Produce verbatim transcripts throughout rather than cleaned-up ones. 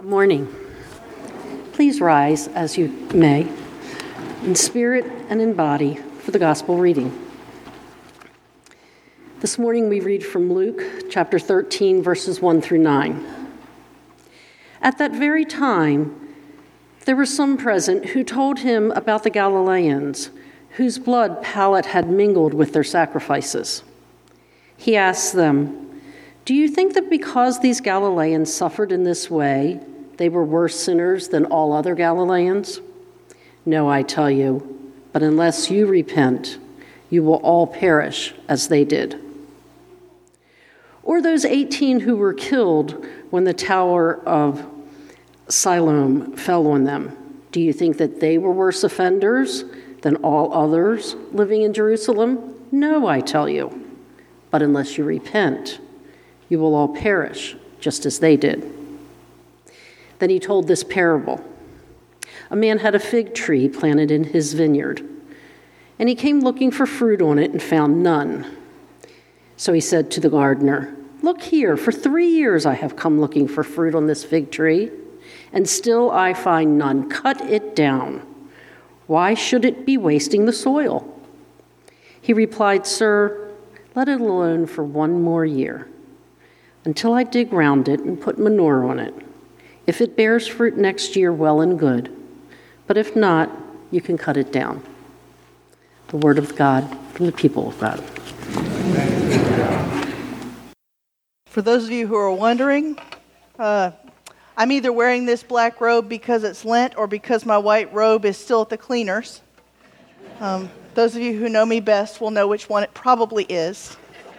Morning. Please rise as you may, in spirit and in body, for the gospel reading. This morning we read from Luke chapter thirteen, verses one through nine. At that very time, there were some present who told him about the Galileans, whose blood Pilate had mingled with their sacrifices. He asked them, "Do you think that because these Galileans suffered in this way, they were worse sinners than all other Galileans? No, I tell you, but unless you repent, you will all perish as they did. Or those eighteen who were killed when the tower of Siloam fell on them. Do you think that they were worse offenders than all others living in Jerusalem? No, I tell you, but unless you repent, you will all perish just as they did." Then he told this parable. A man had a fig tree planted in his vineyard, and he came looking for fruit on it and found none. So he said to the gardener, "Look here, for three years I have come looking for fruit on this fig tree, and still I find none. Cut it down. Why should it be wasting the soil?" He replied, "Sir, let it alone for one more year, until I dig round it and put manure on it. If it bears fruit next year, well and good. But if not, you can cut it down." The word of God from the people of God. For those of you who are wondering, uh, I'm either wearing this black robe because it's Lent or because my white robe is still at the cleaners. Um, those of you who know me best will know which one it probably is.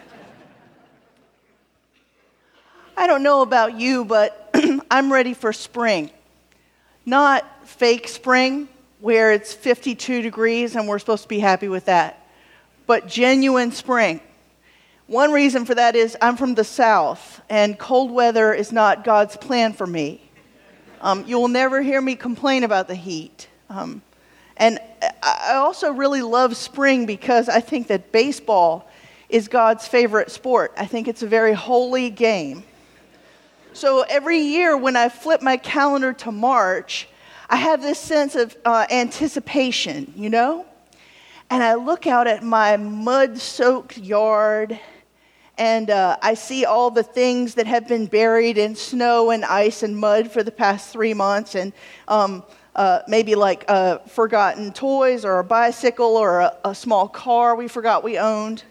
I don't know about you, but I'm ready for spring. Not fake spring, where it's fifty-two degrees and we're supposed to be happy with that, but genuine spring. One reason for that is I'm from the South, and cold weather is not God's plan for me. Um, you will never hear me complain about the heat. Um, and I also really love spring because I think that baseball is God's favorite sport. I think it's a very holy game. So every year when I flip my calendar to March, I have this sense of uh, anticipation, you know? And I look out at my mud-soaked yard, and uh, I see all the things that have been buried in snow and ice and mud for the past three months, and um, uh, maybe like uh, forgotten toys or a bicycle or a, a small car we forgot we owned.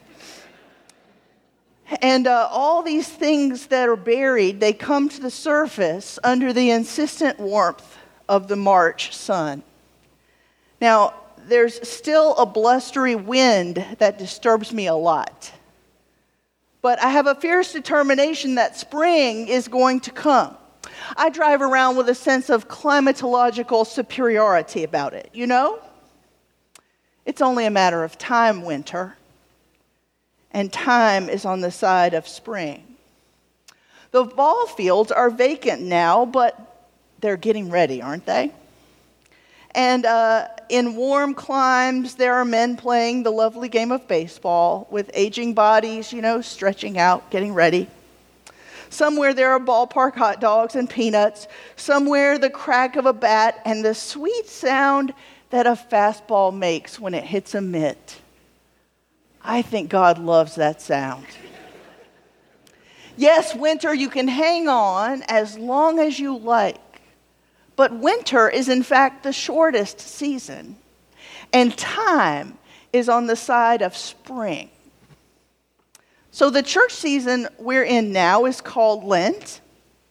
And uh, all these things that are buried, they come to the surface under the insistent warmth of the March sun. Now, there's still a blustery wind that disturbs me a lot. But I have a fierce determination that spring is going to come. I drive around with a sense of climatological superiority about it, you know? It's only a matter of time, winter. And time is on the side of spring. The ball fields are vacant now, but they're getting ready, aren't they? And uh, in warm climes, there are men playing the lovely game of baseball with aging bodies, you know, stretching out, getting ready. Somewhere there are ballpark hot dogs and peanuts. Somewhere the crack of a bat and the sweet sound that a fastball makes when it hits a mitt. I think God loves that sound. Yes, winter, you can hang on as long as you like. But winter is in fact the shortest season. And time is on the side of spring. So the church season we're in now is called Lent.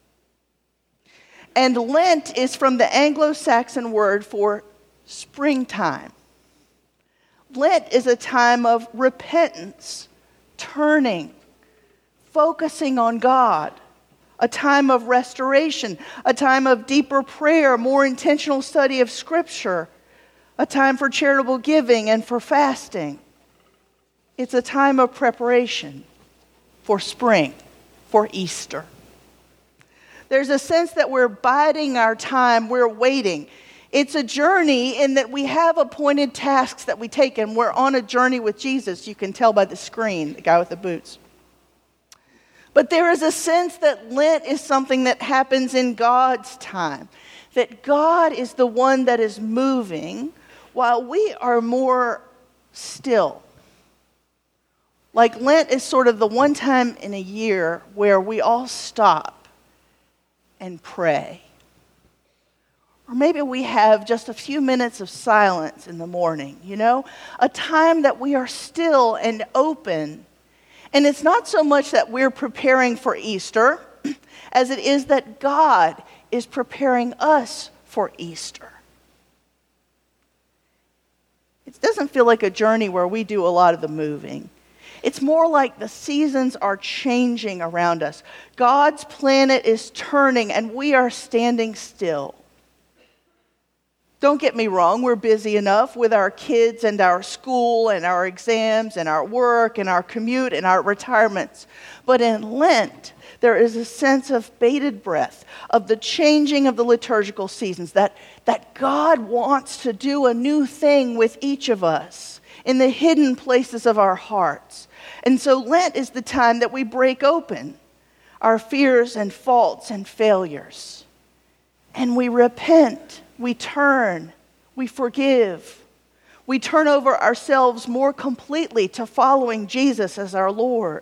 And Lent is from the Anglo-Saxon word for springtime. Lent is a time of repentance, turning, focusing on God, a time of restoration, a time of deeper prayer, more intentional study of Scripture, a time for charitable giving and for fasting. It's a time of preparation for spring, for Easter. There's a sense that we're biding our time, we're waiting. It's a journey in that we have appointed tasks that we take, and we're on a journey with Jesus. You can tell by the screen, the guy with the boots. But there is a sense that Lent is something that happens in God's time, that God is the one that is moving while we are more still. Like Lent is sort of the one time in a year where we all stop and pray. Or maybe we have just a few minutes of silence in the morning, you know? A time that we are still and open. And it's not so much that we're preparing for Easter as it is that God is preparing us for Easter. It doesn't feel like a journey where we do a lot of the moving. It's more like the seasons are changing around us. God's planet is turning and we are standing still. Don't get me wrong, we're busy enough with our kids and our school and our exams and our work and our commute and our retirements. But in Lent, there is a sense of bated breath, of the changing of the liturgical seasons, that, that God wants to do a new thing with each of us in the hidden places of our hearts. And so Lent is the time that we break open our fears and faults and failures. And we repent, we turn, we forgive. We turn over ourselves more completely to following Jesus as our Lord.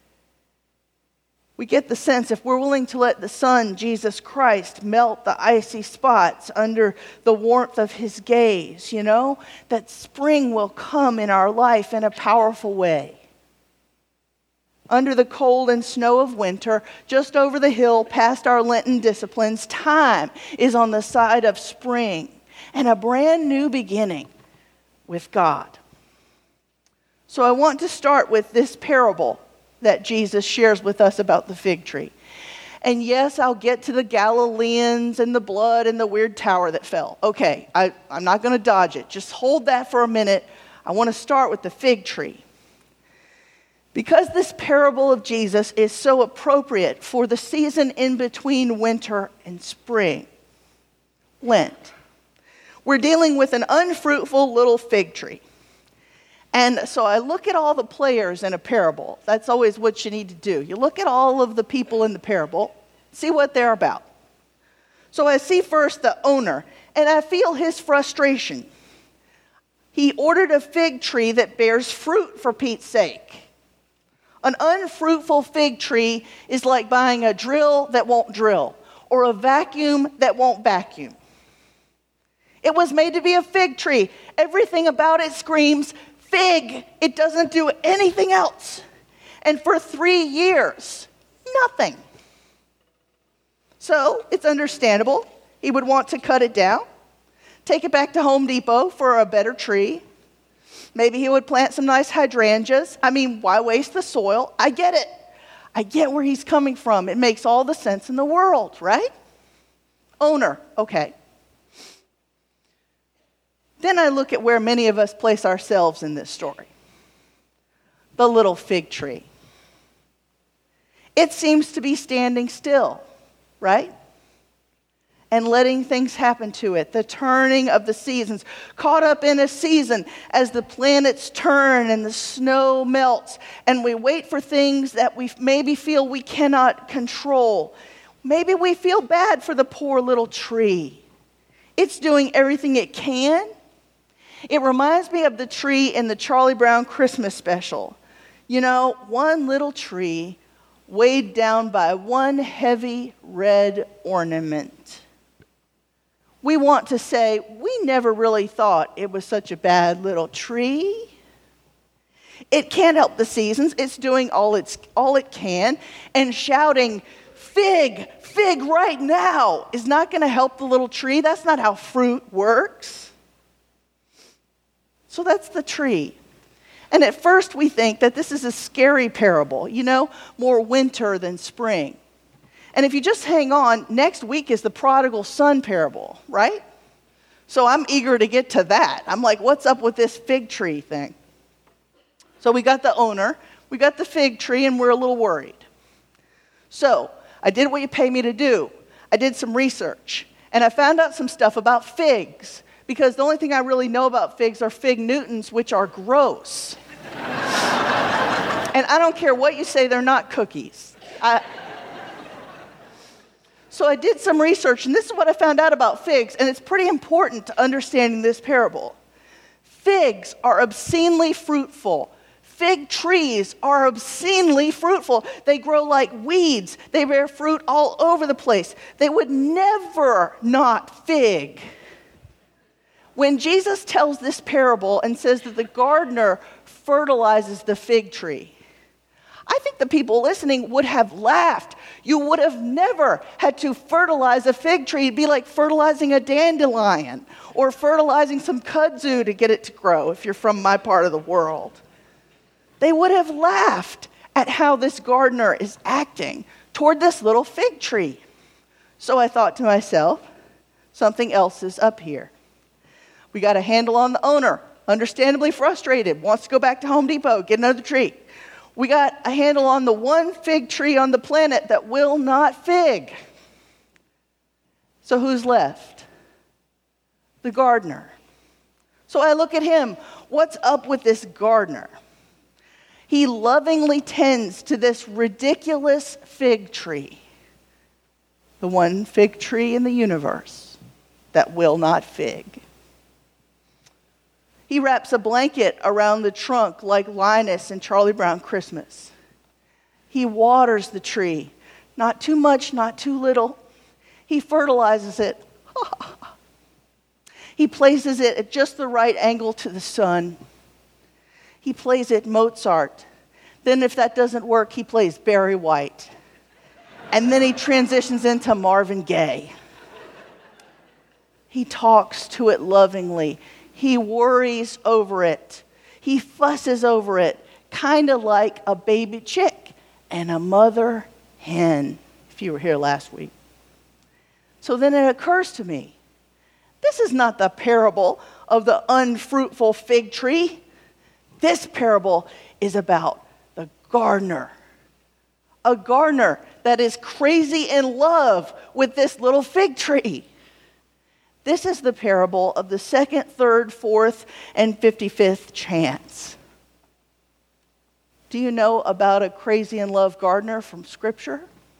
We get the sense if we're willing to let the Son, Jesus Christ, melt the icy spots under the warmth of his gaze, you know, that spring will come in our life in a powerful way. Under the cold and snow of winter, just over the hill past our Lenten disciplines, time is on the side of spring and a brand new beginning with God. So I want to start with this parable that Jesus shares with us about the fig tree. And yes, I'll get to the Galileans and the blood and the weird tower that fell. Okay, I, I'm not going to dodge it. Just hold that for a minute. I want to start with the fig tree. Because this parable of Jesus is so appropriate for the season in between winter and spring, Lent, we're dealing with an unfruitful little fig tree. And so I look at all the players in a parable. That's always what you need to do. You look at all of the people in the parable, see what they're about. So I see first the owner, and I feel his frustration. He ordered a fig tree that bears fruit, for Pete's sake. An unfruitful fig tree is like buying a drill that won't drill, or a vacuum that won't vacuum. It was made to be a fig tree. Everything about it screams fig. It doesn't do anything else. And for three years, nothing. So it's understandable. He would want to cut it down, take it back to Home Depot for a better tree. Maybe he would plant some nice hydrangeas. I mean, why waste the soil? I get it. I get where he's coming from. It makes all the sense in the world, right? Owner, okay. Then I look at where many of us place ourselves in this story. The little fig tree. It seems to be standing still, right? And letting things happen to it. The turning of the seasons. Caught up in a season as the planets turn and the snow melts. And we wait for things that we maybe feel we cannot control. Maybe we feel bad for the poor little tree. It's doing everything it can. It reminds me of the tree in the Charlie Brown Christmas special. You know, one little tree weighed down by one heavy red ornament. We want to say, we never really thought it was such a bad little tree. It can't help the seasons. It's doing all, it's, all it can. And shouting, fig, fig right now is not going to help the little tree. That's not how fruit works. So that's the tree. And at first we think that this is a scary parable, you know, more winter than spring. And if you just hang on, next week is the prodigal son parable, right? So I'm eager to get to that. I'm like, what's up with this fig tree thing? So we got the owner, we got the fig tree, and we're a little worried. So I did what you pay me to do. I did some research, and I found out some stuff about figs, because the only thing I really know about figs are fig Newtons, which are gross. And I don't care what you say, they're not cookies. I, so I did some research, and this is what I found out about figs, and it's pretty important to understanding this parable. Figs are obscenely fruitful. Fig trees are obscenely fruitful. They grow like weeds. They bear fruit all over the place. They would never not fig. When Jesus tells this parable and says that the gardener fertilizes the fig tree, I think the people listening would have laughed. You would have never had to fertilize a fig tree. It'd be like fertilizing a dandelion or fertilizing some kudzu to get it to grow if you're from my part of the world. They would have laughed at how this gardener is acting toward this little fig tree. So I thought to myself, something else is up here. We got a handle on the owner, understandably frustrated, wants to go back to Home Depot, get another tree. We got a handle on the one fig tree on the planet that will not fig. So who's left? The gardener. So I look at him. What's up with this gardener? He lovingly tends to this ridiculous fig tree. The one fig tree in the universe that will not fig. He wraps a blanket around the trunk like Linus in Charlie Brown Christmas. He waters the tree. Not too much, not too little. He fertilizes it. He places it at just the right angle to the sun. He plays it Mozart. Then if that doesn't work, he plays Barry White. And then he transitions into Marvin Gaye. He talks to it lovingly. He worries over it. He fusses over it, kind of like a baby chick and a mother hen, if you were here last week. So then it occurs to me, this is not the parable of the unfruitful fig tree. This parable is about the gardener. A gardener that is crazy in love with this little fig tree. This is the parable of the second, third, fourth, and fifty-fifth chance. Do you know about a crazy in love gardener from Scripture?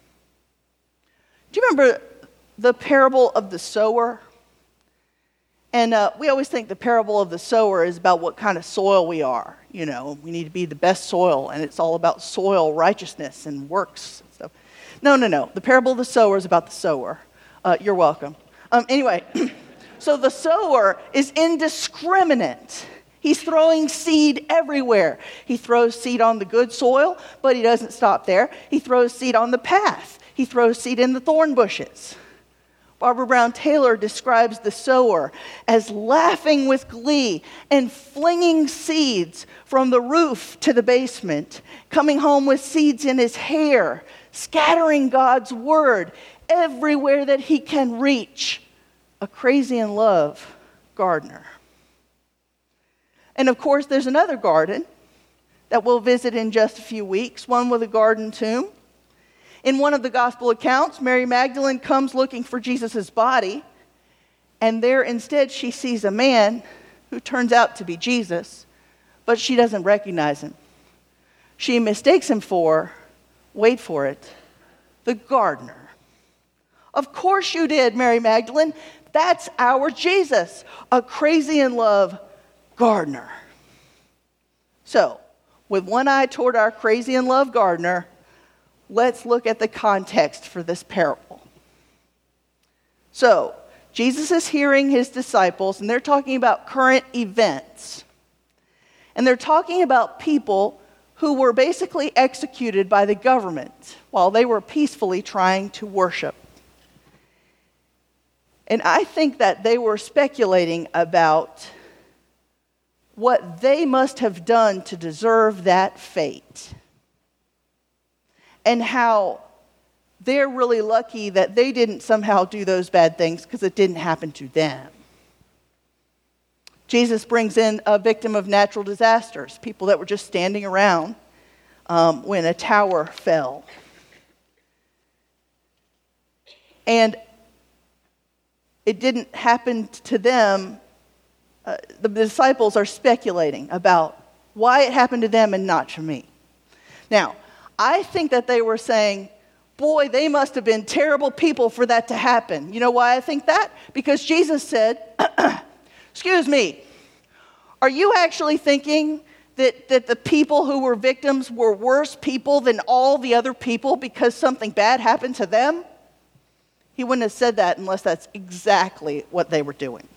Do you remember the parable of the sower? And uh, we always think the parable of the sower is about what kind of soil we are. You know, we need to be the best soil, and it's all about soil righteousness and works and stuff. No, no, no. The parable of the sower is about the sower. Uh, you're welcome. Um, anyway, so the sower is indiscriminate. He's throwing seed everywhere. He throws seed on the good soil, but he doesn't stop there. He throws seed on the path. He throws seed in the thorn bushes. Barbara Brown Taylor describes the sower as laughing with glee and flinging seeds from the roof to the basement, coming home with seeds in his hair, scattering God's word everywhere that he can reach. A crazy in love gardener. And of course, there's another garden that we'll visit in just a few weeks, one with a garden tomb. In one of the gospel accounts, Mary Magdalene comes looking for Jesus' body, and there instead she sees a man who turns out to be Jesus, but she doesn't recognize him. She mistakes him for, wait for it, the gardener. Of course you did, Mary Magdalene. That's our Jesus, a crazy in love gardener. So, with one eye toward our crazy in love gardener, let's look at the context for this parable. So, Jesus is hearing his disciples, and they're talking about current events. And they're talking about people who were basically executed by the government while they were peacefully trying to worship. And I think that they were speculating about what they must have done to deserve that fate. And how they're really lucky that they didn't somehow do those bad things because it didn't happen to them. Jesus brings in a victim of natural disasters, people that were just standing around um, when a tower fell. And it didn't happen to them. Uh, the disciples are speculating about why it happened to them and not to me. Now, I think that they were saying, boy, they must have been terrible people for that to happen. You know why I think that? Because Jesus said, excuse me, are you actually thinking that, that the people who were victims were worse people than all the other people because something bad happened to them? He wouldn't have said that unless that's exactly what they were doing.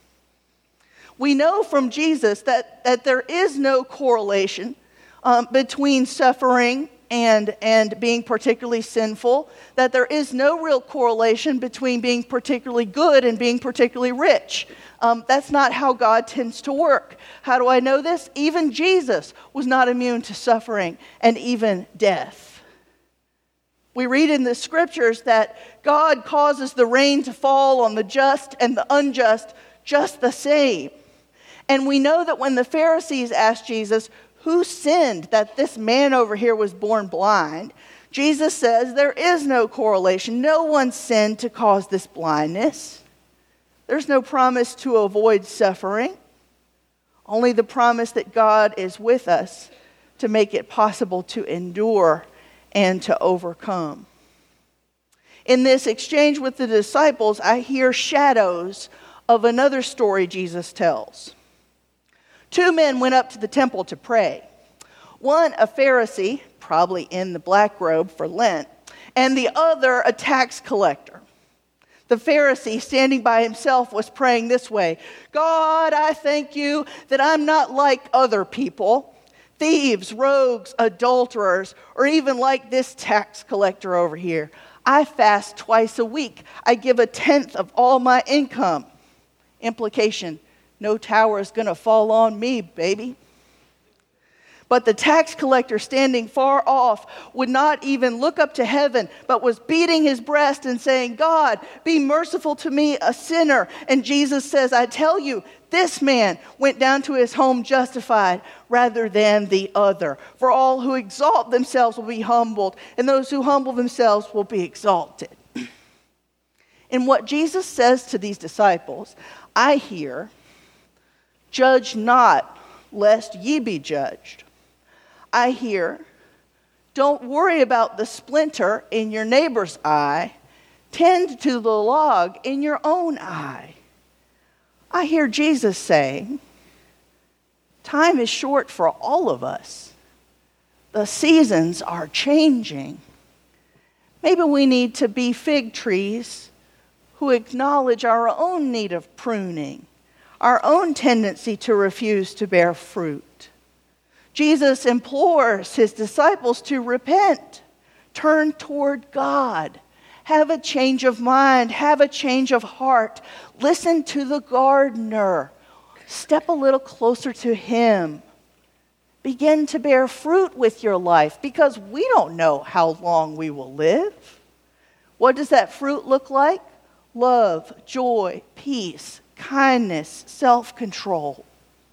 We know from Jesus that, that there is no correlation um, between suffering and, and being particularly sinful, that there is no real correlation between being particularly good and being particularly rich. Um, that's not how God tends to work. How do I know this? Even Jesus was not immune to suffering and even death. We read in the scriptures that God causes the rain to fall on the just and the unjust just the same. And we know that when the Pharisees asked Jesus, who sinned that this man over here was born blind? Jesus says there is no correlation. No one sinned to cause this blindness. There's no promise to avoid suffering. Only the promise that God is with us to make it possible to endure and to overcome. In this exchange with the disciples, I hear shadows of another story Jesus tells. Two men went up to the temple to pray. One, a Pharisee, probably in the black robe for Lent, and the other, a tax collector. The Pharisee, standing by himself, was praying this way, God, I thank you that I'm not like other people, thieves, rogues, adulterers, or even like this tax collector over here. I fast twice a week. I give a tenth of all my income. Implication, no tower is going to fall on me, baby. But the tax collector, standing far off, would not even look up to heaven, but was beating his breast and saying, God, be merciful to me, a sinner. And Jesus says, I tell you, this man went down to his home justified rather than the other. For all who exalt themselves will be humbled, and those who humble themselves will be exalted. In what Jesus says to these disciples, I hear, judge not, lest ye be judged. I hear, don't worry about the splinter in your neighbor's eye. Tend to the log in your own eye. I hear Jesus saying, time is short for all of us. The seasons are changing. Maybe we need to be fig trees who acknowledge our own need of pruning, our own tendency to refuse to bear fruit. Jesus implores his disciples to repent, turn toward God, have a change of mind, have a change of heart. Listen to the gardener. Step a little closer to him. Begin to bear fruit with your life because we don't know how long we will live. What does that fruit look like? Love, joy, peace, kindness, self-control.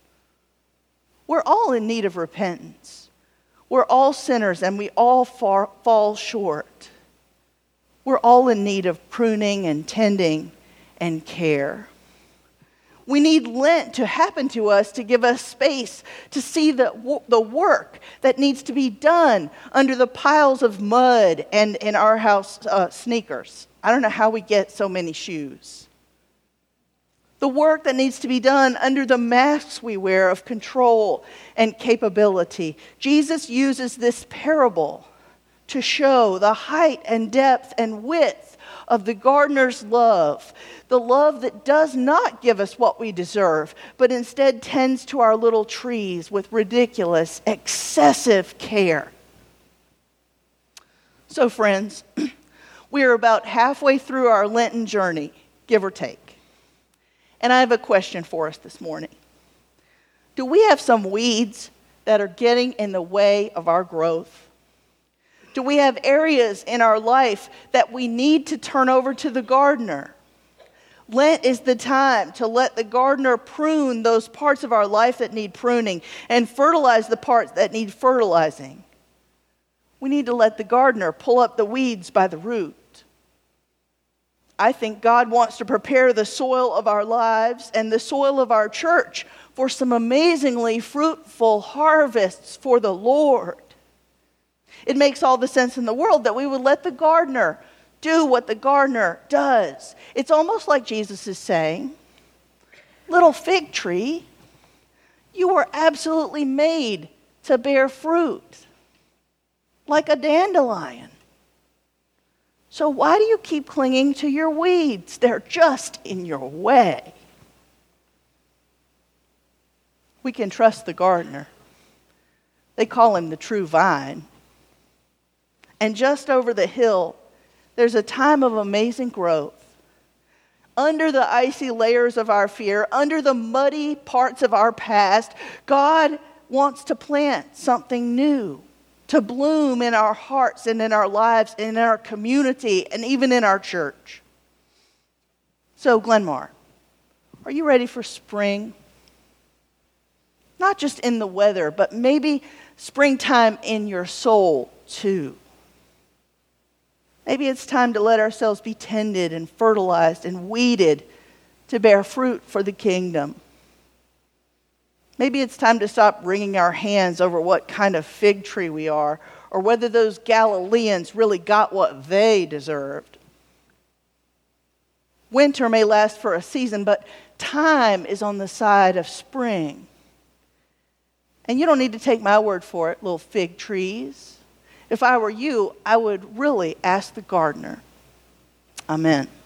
We're all in need of repentance. We're all sinners and we all far, fall short. We're all in need of pruning and tending and care. We need Lent to happen to us to give us space to see the, the work that needs to be done under the piles of mud and in our house uh, sneakers. I don't know how we get so many shoes. The work that needs to be done under the masks we wear of control and capability. Jesus uses this parable to show the height and depth and width of the gardener's love. The love that does not give us what we deserve, but instead tends to our little trees with ridiculous, excessive care. So friends, we are about halfway through our Lenten journey, give or take. And I have a question for us this morning. Do we have some weeds that are getting in the way of our growth? Do we have areas in our life that we need to turn over to the gardener? Lent is the time to let the gardener prune those parts of our life that need pruning and fertilize the parts that need fertilizing. We need to let the gardener pull up the weeds by the root. I think God wants to prepare the soil of our lives and the soil of our church for some amazingly fruitful harvests for the Lord. It makes all the sense in the world that we would let the gardener do what the gardener does. It's almost like Jesus is saying, little fig tree, you were absolutely made to bear fruit, like a dandelion. So why do you keep clinging to your weeds? They're just in your way. We can trust the gardener. They call him the true vine. And just over the hill, there's a time of amazing growth. Under the icy layers of our fear, under the muddy parts of our past, God wants to plant something new, to bloom in our hearts and in our lives, and in our community, and even in our church. So, Glenmar, are you ready for spring? Not just in the weather, but maybe springtime in your soul too. Maybe it's time to let ourselves be tended and fertilized and weeded to bear fruit for the kingdom. Maybe it's time to stop wringing our hands over what kind of fig tree we are, or whether those Galileans really got what they deserved. Winter may last for a season, but time is on the side of spring. And you don't need to take my word for it, little fig trees. If I were you, I would really ask the gardener. Amen.